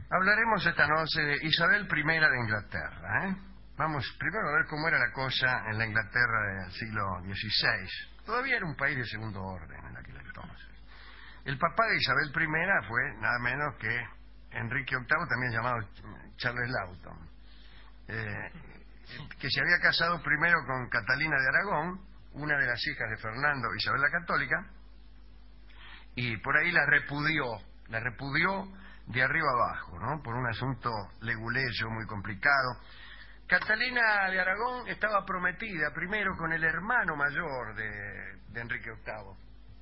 Hablaremos esta noche de Isabel I de Inglaterra, ¿eh? Vamos primero a ver cómo era la cosa en la Inglaterra del siglo XVI. Todavía era un país de segundo orden en aquel entonces. El papá de Isabel I fue nada menos que Enrique VIII, también llamado Charles Lawton, que se había casado primero con Catalina de Aragón, una de las hijas de Fernando, Isabel la Católica, y por ahí la repudió de arriba abajo, ¿no? Por un asunto leguleyo muy complicado. Catalina de Aragón estaba prometida primero con el hermano mayor de Enrique VIII.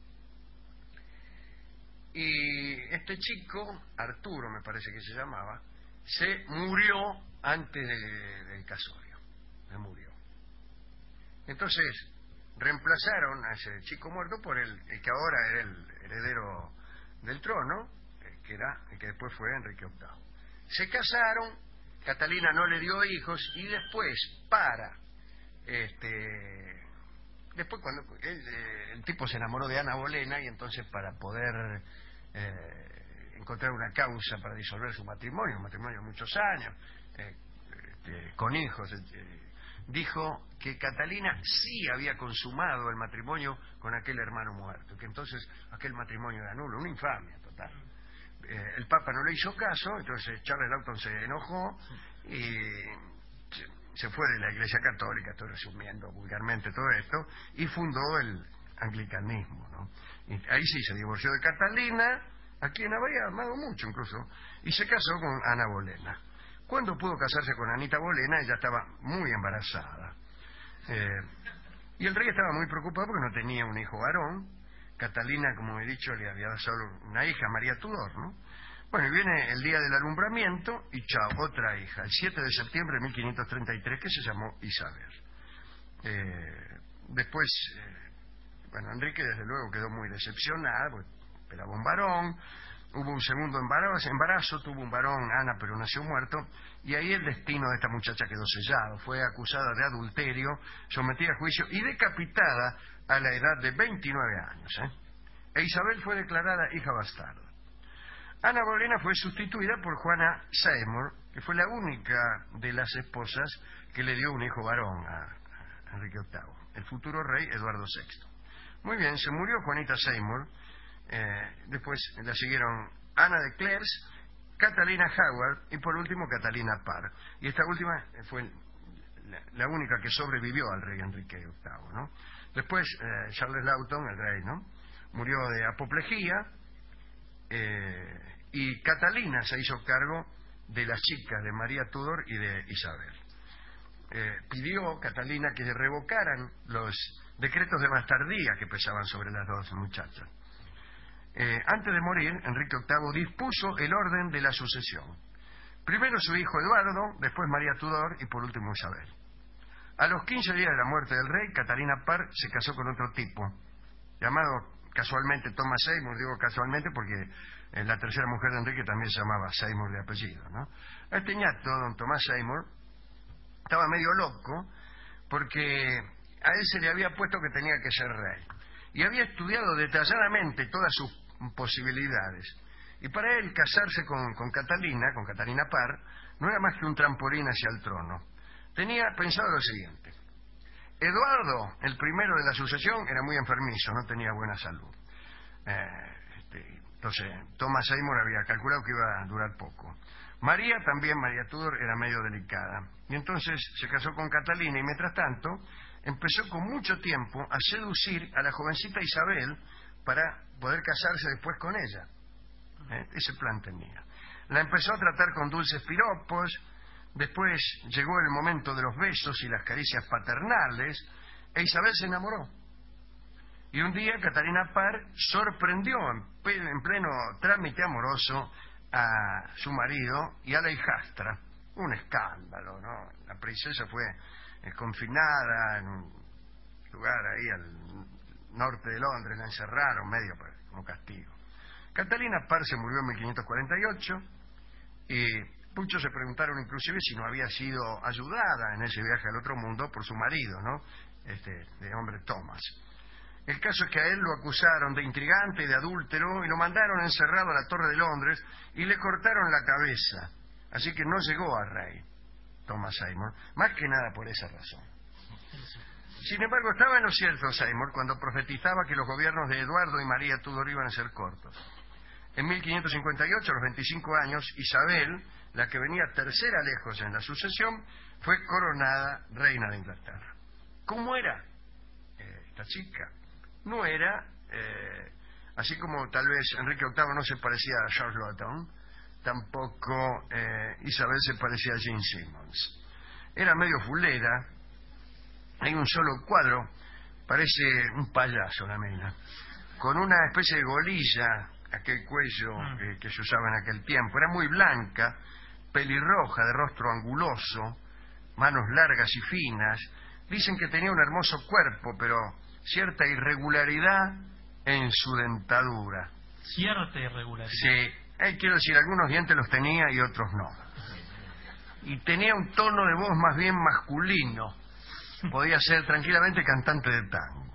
Y este chico, Arturo me parece que se llamaba, se murió antes del casorio. Se murió. Entonces reemplazaron a ese chico muerto por el que ahora era el heredero del trono, que era el que después fue Enrique VIII. Se casaron, Catalina no le dio hijos y después después cuando el tipo se enamoró de Ana Bolena, y entonces para poder encontrar una causa para disolver su matrimonio, un matrimonio de muchos años, con hijos, dijo que Catalina sí había consumado el matrimonio con aquel hermano muerto, que entonces aquel matrimonio era nulo, una infamia total. El Papa no le hizo caso, entonces Charles Lawton se enojó y se fue de la Iglesia Católica, estoy resumiendo vulgarmente todo esto, y fundó el anglicanismo, ¿no? Y ahí sí se divorció de Catalina, a quien había amado mucho incluso, y se casó con Ana Bolena. Cuando pudo casarse con Anita Bolena, ella estaba muy embarazada. Y el rey estaba muy preocupado porque no tenía un hijo varón. Catalina, como he dicho, le había dado solo una hija, María Tudor, ¿no? Bueno, y viene el día del alumbramiento y chao, otra hija, el 7 de septiembre de 1533, que se llamó Isabel. Después, bueno, Enrique desde luego quedó muy decepcionado, porque esperaba un varón. Hubo un segundo embarazo, tuvo un varón, Ana, pero nació muerto, y ahí el destino de esta muchacha quedó sellado. Fue acusada de adulterio, sometida a juicio y decapitada a la edad de 29 años. E Isabel fue declarada hija bastarda. Ana Bolena fue sustituida por Juana Seymour, que fue la única de las esposas que le dio un hijo varón a Enrique VIII, el futuro rey Eduardo VI. Muy bien, se murió Juanita Seymour. Después la siguieron Ana de Cleves, Catalina Howard y por último Catalina Parr. Y esta última fue la única que sobrevivió al rey Enrique VIII, ¿no? Después Charles Lawton, el rey, ¿no?, murió de apoplejía, y Catalina se hizo cargo de las chicas de María Tudor y de Isabel. Pidió Catalina que revocaran los decretos de bastardía que pesaban sobre las dos muchachas. Antes de morir, Enrique VIII dispuso el orden de la sucesión. Primero su hijo Eduardo, después María Tudor y por último Isabel. A los 15 días de la muerte del rey, Catalina Parr se casó con otro tipo, llamado casualmente Thomas Seymour. Digo casualmente porque la tercera mujer de Enrique también se llamaba Seymour de apellido, ¿no? Este ñato, don Thomas Seymour, estaba medio loco porque a él se le había puesto que tenía que ser rey. Y había estudiado detalladamente todas sus posibilidades. Y para él casarse con Catalina Parr, no era más que un trampolín hacia el trono. Tenía pensado lo siguiente. Eduardo, el primero de la sucesión, era muy enfermizo, no tenía buena salud. Entonces, Thomas Seymour había calculado que iba a durar poco. María Tudor, era medio delicada. Y entonces se casó con Catalina y mientras tanto empezó con mucho tiempo a seducir a la jovencita Isabel para poder casarse después con ella. Ese plan tenía. La empezó a tratar con dulces piropos, después llegó el momento de los besos y las caricias paternales, e Isabel se enamoró. Y un día Catalina Parr sorprendió en pleno trámite amoroso a su marido y a la hijastra. Un escándalo, ¿no? La princesa fue confinada en un lugar ahí al norte de Londres, la encerraron medio como castigo. Catalina Parr se murió en 1548 y muchos se preguntaron inclusive si no había sido ayudada en ese viaje al otro mundo por su marido, ¿no?, de hombre Thomas. El caso es que a él lo acusaron de intrigante y de adúltero y lo mandaron encerrado a la Torre de Londres y le cortaron la cabeza. Así que no llegó a rey Thomas Seymour, más que nada por esa razón. Sin embargo, estaba en lo cierto Seymour cuando profetizaba que los gobiernos de Eduardo y María Tudor iban a ser cortos. En 1558, a los 25 años, Isabel, la que venía tercera lejos en la sucesión, fue coronada reina de Inglaterra. ¿Cómo era esta chica? No era, así como tal vez Enrique VIII no se parecía a George Lawton, tampoco Isabel se parecía a Jean Simmons. Era medio fulera. Hay un solo cuadro, parece un payaso la mina, con una especie de golilla, aquel cuello que se usaba en aquel tiempo. Era muy blanca, pelirroja, de rostro anguloso, manos largas y finas. Dicen que tenía un hermoso cuerpo, pero cierta irregularidad en su dentadura. Cierta irregularidad. Sí, quiero decir, algunos dientes los tenía y otros no. Y tenía un tono de voz más bien masculino. Podía ser tranquilamente cantante de tango.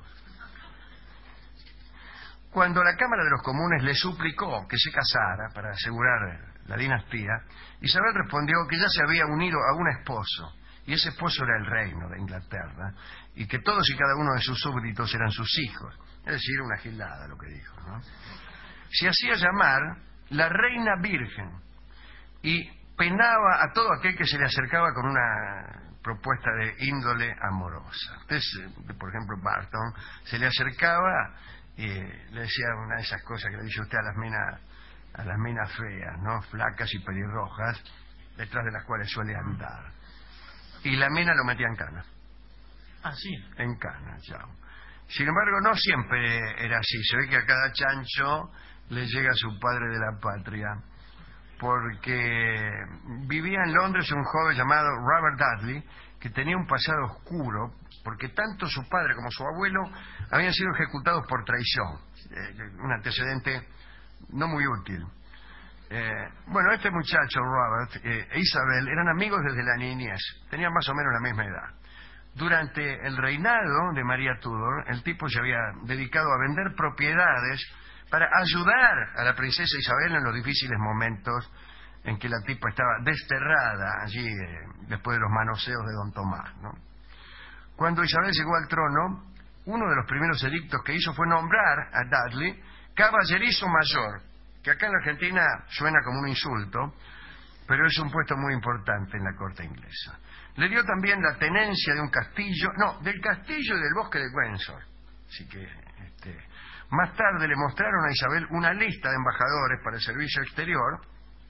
Cuando la Cámara de los Comunes le suplicó que se casara para asegurar la dinastía, Isabel respondió que ya se había unido a un esposo, y ese esposo era el reino de Inglaterra, y que todos y cada uno de sus súbditos eran sus hijos. Es decir, una gilada lo que dijo, ¿no? Se hacía llamar la Reina Virgen, y penaba a todo aquel que se le acercaba con una propuesta de índole amorosa. Entonces, por ejemplo, Barton se le acercaba y le decía una de esas cosas que le dice usted a las minas feas, ¿no? Flacas y pelirrojas, detrás de las cuales suele andar. Y la mina lo metía en cana. Ah, sí. En cana, chao. Sin embargo, no siempre era así. Se ve que a cada chancho le llega su padre de la patria, porque vivía en Londres un joven llamado Robert Dudley, que tenía un pasado oscuro, porque tanto su padre como su abuelo habían sido ejecutados por traición, un antecedente no muy útil. Bueno, este muchacho, Robert, e Isabel, eran amigos desde la niñez, tenían más o menos la misma edad. Durante el reinado de María Tudor, el tipo se había dedicado a vender propiedades para ayudar a la princesa Isabel en los difíciles momentos en que la tipa estaba desterrada allí después de los manoseos de don Tomás, ¿no? Cuando Isabel llegó al trono, uno de los primeros edictos que hizo fue nombrar a Dudley caballerizo mayor, que acá en la Argentina suena como un insulto, pero es un puesto muy importante en la corte inglesa. Le dio también la tenencia de un castillo, del castillo y del bosque de Windsor. Así que más tarde le mostraron a Isabel una lista de embajadores para el servicio exterior,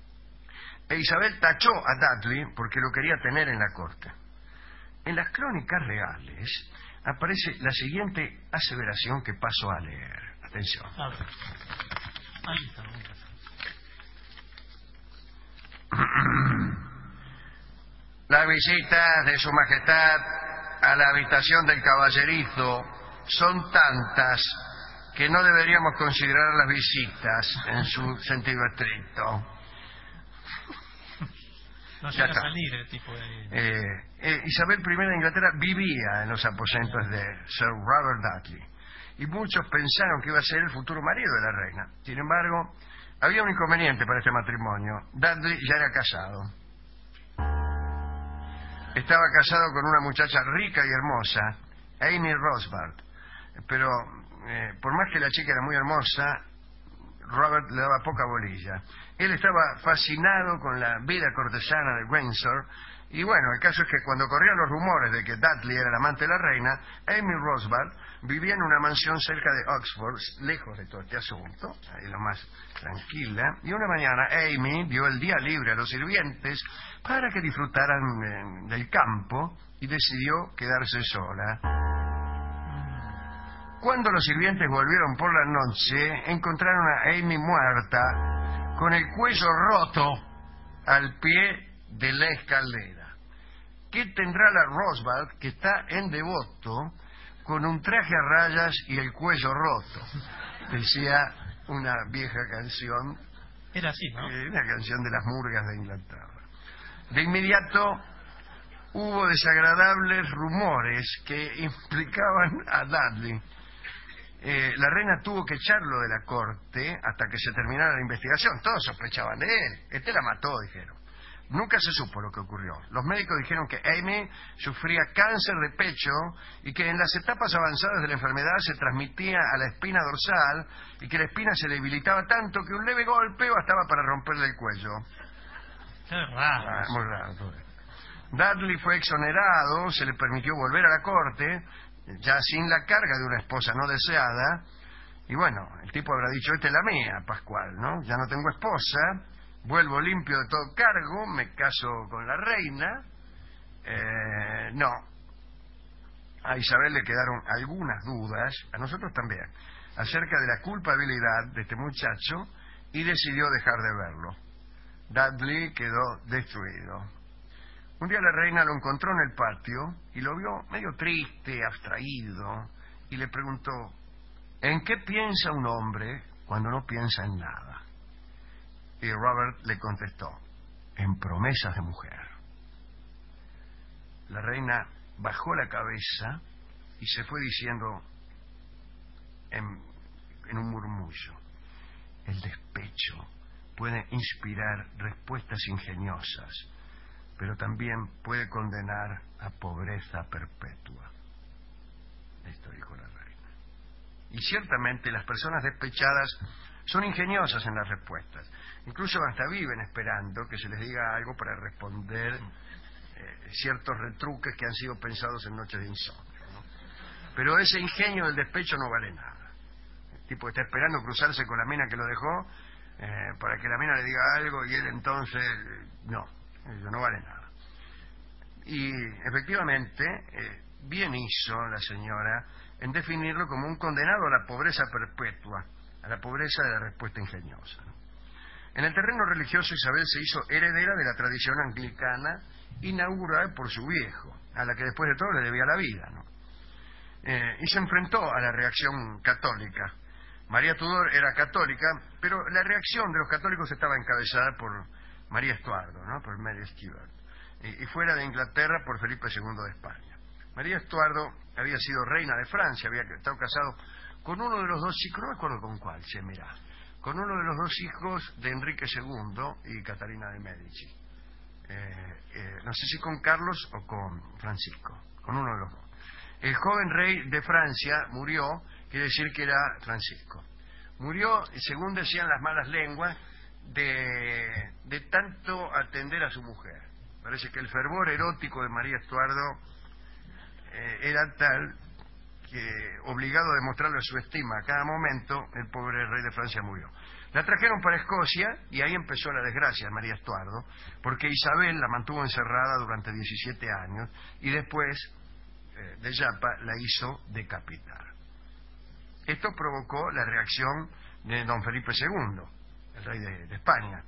e Isabel tachó a Dudley porque lo quería tener en la corte. En las crónicas reales aparece la siguiente aseveración que paso a leer. Atención. Ahí está. Las visitas de Su Majestad a la habitación del caballerizo son tantas que no deberíamos considerar las visitas en su sentido estricto. No llega a salir el tipo de... Isabel I de Inglaterra vivía en los aposentos de Sir Robert Dudley, y muchos pensaron que iba a ser el futuro marido de la reina. Sin embargo, había un inconveniente para este matrimonio. Dudley ya era casado. Estaba casado con una muchacha rica y hermosa, Amy Rosbart, pero por más que la chica era muy hermosa, Robert le daba poca bolilla. Él estaba fascinado con la vida cortesana de Windsor, y bueno, el caso es que cuando corrían los rumores de que Dudley era el amante de la reina, Amy Rosbart vivía en una mansión cerca de Oxford, lejos de todo este asunto, ahí lo más tranquila, y una mañana Amy dio el día libre a los sirvientes para que disfrutaran del campo y decidió quedarse sola. Cuando los sirvientes volvieron por la noche, encontraron a Amy muerta, con el cuello roto al pie de la escalera. ¿Qué tendrá la Rosbart que está en devoto con un traje a rayas y el cuello roto? Decía una vieja canción. Era así, ¿no? Una canción de las murgas de Inglaterra. De inmediato hubo desagradables rumores que implicaban a Dudley. la reina tuvo que echarlo de la corte hasta que se terminara la investigación. Todos sospechaban de él. Este la mató, dijeron. Nunca se supo lo que ocurrió. Los médicos dijeron que Amy sufría cáncer de pecho y que en las etapas avanzadas de la enfermedad se transmitía a la espina dorsal y que la espina se debilitaba tanto que un leve golpe bastaba para romperle el cuello. Qué raro. Muy raro todo esto. Dudley fue exonerado, se le permitió volver a la corte, ya sin la carga de una esposa no deseada, y bueno, el tipo habrá dicho, esta es la mía, Pascual, ¿no? Ya no tengo esposa, vuelvo limpio de todo cargo, me caso con la reina. No. A Isabel le quedaron algunas dudas, a nosotros también, acerca de la culpabilidad de este muchacho, y decidió dejar de verlo. Dudley quedó destruido. Un día la reina lo encontró en el patio y lo vio medio triste, abstraído, y le preguntó, ¿en qué piensa un hombre cuando no piensa en nada? Y Robert le contestó, en promesas de mujer. La reina bajó la cabeza y se fue diciendo en un murmullo, el despecho puede inspirar respuestas ingeniosas, pero también puede condenar a pobreza perpetua. Esto dijo la reina. Y ciertamente las personas despechadas son ingeniosas en las respuestas. Incluso hasta viven esperando que se les diga algo para responder ciertos retruques que han sido pensados en noches de insomnio, ¿no? Pero ese ingenio del despecho no vale nada. El tipo está esperando cruzarse con la mina que lo dejó para que la mina le diga algo y él entonces no, eso no vale nada. Y efectivamente bien hizo la señora en definirlo como un condenado a la pobreza perpetua, a la pobreza de la respuesta ingeniosa, ¿no? En el terreno religioso, Isabel se hizo heredera de la tradición anglicana inaugurada por su viejo, a la que después de todo le debía la vida, ¿no? Y se enfrentó a la reacción católica. María Tudor era católica, pero la reacción de los católicos estaba encabezada por María Estuardo, ¿no? Por Mary Stuart, y fuera de Inglaterra por Felipe II de España. María Estuardo había sido reina de Francia, había estado casado con uno de los dos hijos, no me acuerdo con cuál, con uno de los dos hijos de Enrique II y Catalina de Medici. No sé si con Carlos o con Francisco, con uno de los dos. El joven rey de Francia murió, quiere decir que era Francisco. Murió, según decían las malas lenguas, de tanto atender a su mujer. Parece que el fervor erótico de María Estuardo era tal que, obligado a demostrarle su estima a cada momento, el pobre rey de Francia murió. La trajeron para Escocia y ahí empezó la desgracia de María Estuardo, porque Isabel la mantuvo encerrada durante 17 años y después de Yapa la hizo decapitar. Esto provocó la reacción de don Felipe II, el rey de España,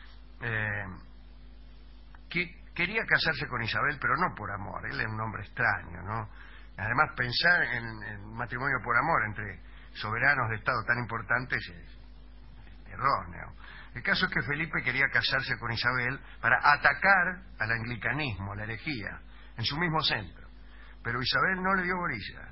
que quería casarse con Isabel, pero no por amor. Él es un hombre extraño, ¿no? Además, pensar en un matrimonio por amor entre soberanos de Estado tan importantes es erróneo. El caso es que Felipe quería casarse con Isabel para atacar al anglicanismo, a la herejía, en su mismo centro. Pero Isabel no le dio bolilla.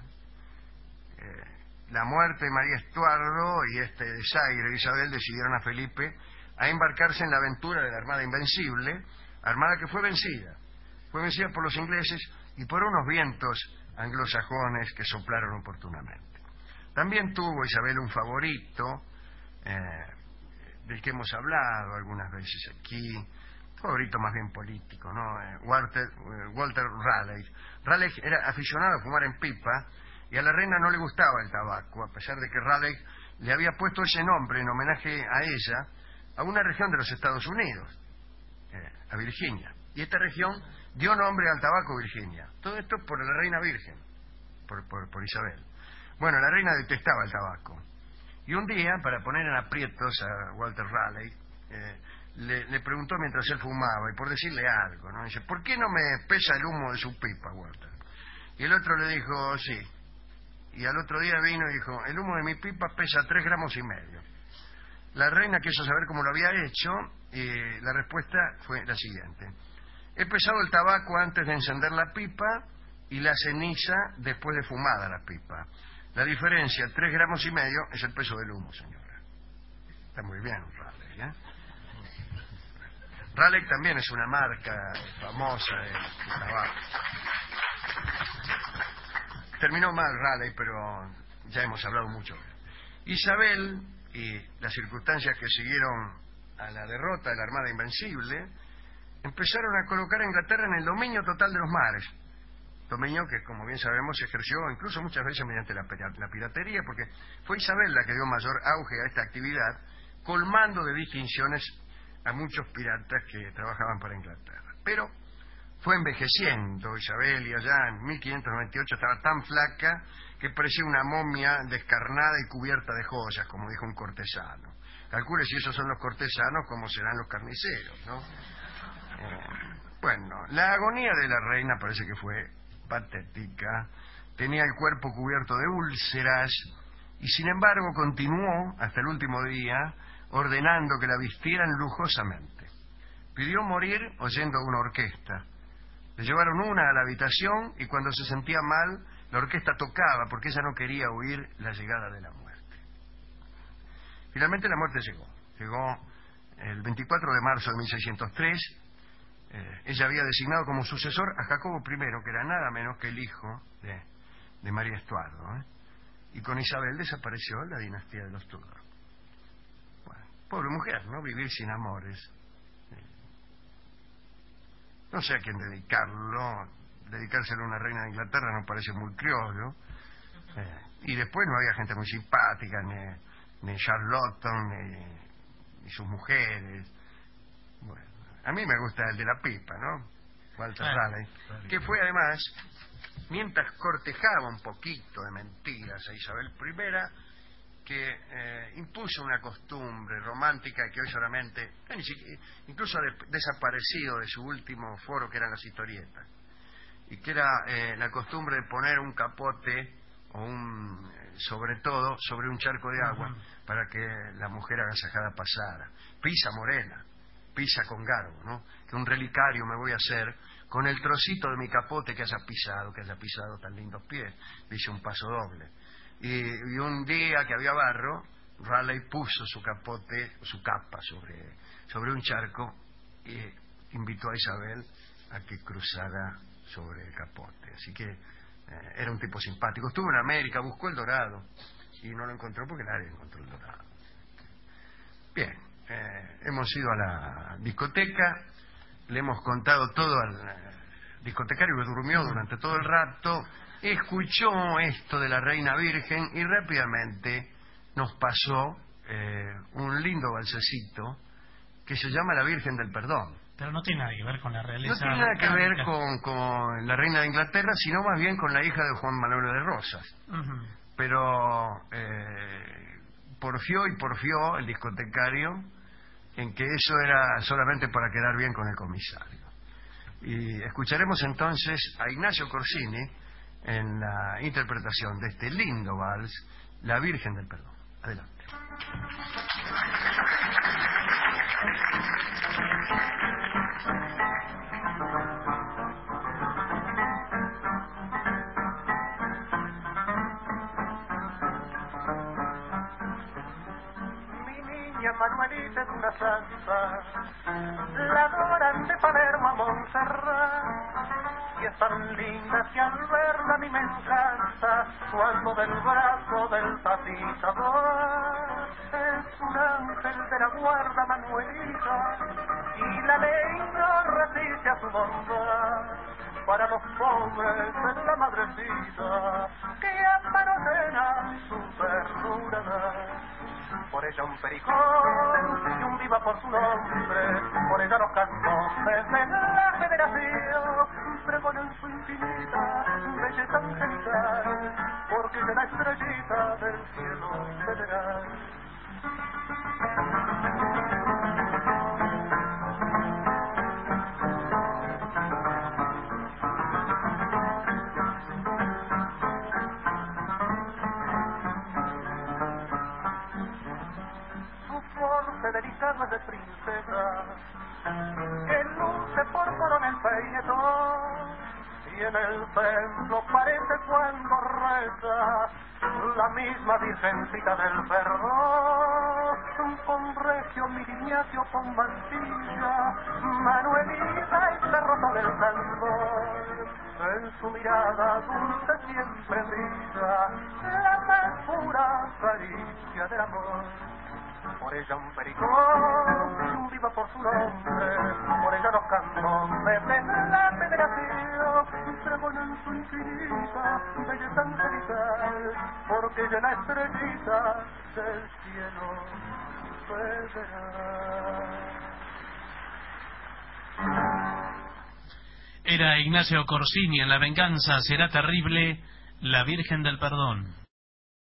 La muerte de María Estuardo y este desaire de Isabel decidieron a Felipe a embarcarse en la aventura de la Armada Invencible, armada que fue vencida por los ingleses y por unos vientos anglosajones que soplaron oportunamente. También tuvo Isabel un favorito, del que hemos hablado algunas veces aquí, favorito más bien político, ¿no? Walter Raleigh. Raleigh era aficionado a fumar en pipa y a la reina no le gustaba el tabaco, a pesar de que Raleigh le había puesto ese nombre en homenaje a ella, a una región de los Estados Unidos, a Virginia. Y esta región dio nombre al tabaco Virginia. Todo esto por la reina virgen, por Isabel. Bueno, la reina detestaba el tabaco. Y un día, para poner en aprietos a Walter Raleigh, le preguntó mientras él fumaba, y por decirle algo, ¿no? Dice, ¿por qué no me pesa el humo de su pipa, Walter? Y el otro le dijo, sí. Y al otro día vino y dijo, el humo de mi pipa pesa 3,5 gramos. La reina quiso saber cómo lo había hecho, y la respuesta fue la siguiente. He pesado el tabaco antes de encender la pipa y la ceniza después de fumada la pipa. La diferencia, 3,5 gramos, es el peso del humo, señora. Está muy bien Raleigh, ¿eh? Raleigh también es una marca famosa de tabaco. Terminó mal Raleigh, pero ya hemos hablado mucho. Isabel y las circunstancias que siguieron a la derrota de la Armada Invencible empezaron a colocar a Inglaterra en el dominio total de los mares. Dominio que, como bien sabemos, se ejerció incluso muchas veces mediante la piratería, porque fue Isabel la que dio mayor auge a esta actividad, colmando de distinciones a muchos piratas que trabajaban para Inglaterra. Pero fue envejeciendo Isabel, y allá en 1598 estaba tan flaca que parecía una momia descarnada y cubierta de joyas, como dijo un cortesano. Calcule si esos son los cortesanos, cómo serán los carniceros, ¿no? Bueno, la agonía de la reina parece que fue patética. Tenía el cuerpo cubierto de úlceras y sin embargo continuó hasta el último día ordenando que la vistieran lujosamente. Pidió morir oyendo una orquesta. Le llevaron una a la habitación y cuando se sentía mal, la orquesta tocaba porque ella no quería oír la llegada de la muerte. Finalmente la muerte llegó. Llegó el 24 de marzo de 1603. Ella había designado como sucesor a Jacobo I, que era nada menos que el hijo de María Estuardo, ¿eh? Y con Isabel desapareció la dinastía de los Tudor. Bueno, pobre mujer, ¿no? Vivir sin amores. No sé a quién dedicárselo a una reina de Inglaterra no parece muy criollo. Y después no había gente muy simpática, ni Charlotte, ni sus mujeres. Bueno, a mí me gusta el de la pipa, ¿no? Walter Raleigh, que fue además, mientras cortejaba un poquito de mentiras a Isabel I, que impuso una costumbre romántica que hoy solamente, incluso ha desaparecido de su último foro, que eran las historietas, y que era la costumbre de poner un capote o sobre un charco de agua para que la mujer agasajada pasara. Pisa morena, pisa con garbo, ¿no? Que un relicario me voy a hacer con el trocito de mi capote que haya pisado tan lindos pies, dice un paso doble. Y un día que había barro, Raleigh puso su capa sobre un charco y invitó a Isabel a que cruzara sobre el capote. Así que era un tipo simpático. Estuvo en América, buscó el dorado y no lo encontró porque nadie encontró el dorado. Bien, hemos ido a la discoteca, le hemos contado todo al discotecario, que durmió durante todo el rato, escuchó esto de la Reina Virgen y rápidamente nos pasó un lindo balsecito que se llama La Virgen del Perdón. Pero no tiene nada que ver con la realeza. No tiene nada que ver con la reina de Inglaterra, sino más bien con la hija de Juan Manuel de Rosas. Pero porfió el discotecario en que eso era solamente para quedar bien con el comisario. Y escucharemos entonces a Ignacio Corsini en la interpretación de este lindo vals, La Virgen del Perdón. Adelante. Manuelita es una santa, la adoran de Palermo a Montserrat, y es tan linda que al verla a mí me encanta, cuando del brazo del tapizador es un ángel de la guarda Manuelita, y la ley no resiste a su bondad, para los pobres es la madrecita, que a mano llena su ternura da. Por ella un pericón y un viva por su nombre, por ella los cantores de la federación pregonan su infinita belleza angelical, porque ella es la estrellita del cielo federal. Delicada de princesa que luce por coronel peinetón y en el templo parece cuando reza la misma virgencita del perdón, con Regio, Miriñacio, con Mantilla, Manuelita y Cerroto del Sandor. En su mirada dulce siempre brilla la más pura caricia del amor. Por ella un pericón viva por su nombre, por ella los cantones de la federación pregonan su infinita belleza angelical, porque ella la estrellita del cielo federal. Era Ignacio Corsini en La venganza será terrible, la Virgen del Perdón.